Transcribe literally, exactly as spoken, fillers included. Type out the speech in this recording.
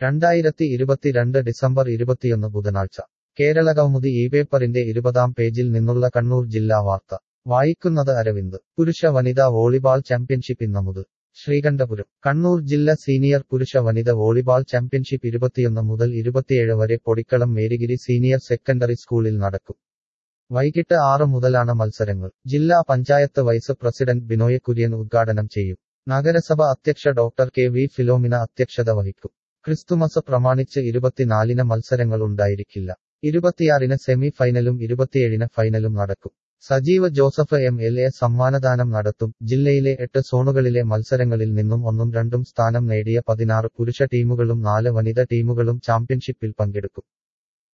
രണ്ടായിരത്തി ഇരുപത്തിരണ്ട് ഡിസംബർ ഇരുപത്തിയൊന്ന് ബുധനാഴ്ച കേരളകൗമുദി ഈ പേപ്പറിന്റെ ഇരുപതാം പേജിൽ നിന്നുള്ള കണ്ണൂർ ജില്ലാ വാർത്ത വായിക്കുന്നത് അരവിന്ദ് പുരുഷ വനിതാ വോളിബാൾ ചാമ്പ്യൻഷിപ്പ് ഇന്ന് മുതൽ ശ്രീകണ്ഠപുരം കണ്ണൂർ ജില്ല സീനിയർ പുരുഷ വനിത വോളിബാൾ ചാമ്പ്യൻഷിപ്പ് ഇരുപത്തിയൊന്ന് മുതൽ ഇരുപത്തിയേഴ് വരെ പൊടിക്കളം മേരിഗിരി സീനിയർ സെക്കൻഡറി സ്കൂളിൽ നടക്കും വൈകിട്ട് ആറ് മുതലാണ് മത്സരങ്ങൾ ജില്ലാ പഞ്ചായത്ത് വൈസ് പ്രസിഡന്റ് ബിനോയ് കുര്യൻ ഉദ്ഘാടനം ചെയ്യും നഗരസഭ അധ്യക്ഷ ഡോക്ടർ കെ വി ഫിലോമിന അധ്യക്ഷത വഹിക്കും ക്രിസ്തുമസ് പ്രമാണിച്ച് ഇരുപത്തിനാലിന് മത്സരങ്ങൾ ഉണ്ടായിരിക്കില്ല ഇരുപത്തിയാറിന് സെമി ഫൈനലും ഇരുപത്തിയേഴിന് ഫൈനലും നടക്കും Sajeev Joseph M L A സമ്മാനദാനം നടത്തും ജില്ലയിലെ എട്ട് സോണുകളിലെ മത്സരങ്ങളിൽ നിന്നും ഒന്നും രണ്ടും സ്ഥാനം നേടിയ പതിനാറ് പുരുഷ ടീമുകളും നാല് വനിത ടീമുകളും ചാമ്പ്യൻഷിപ്പിൽ പങ്കെടുക്കും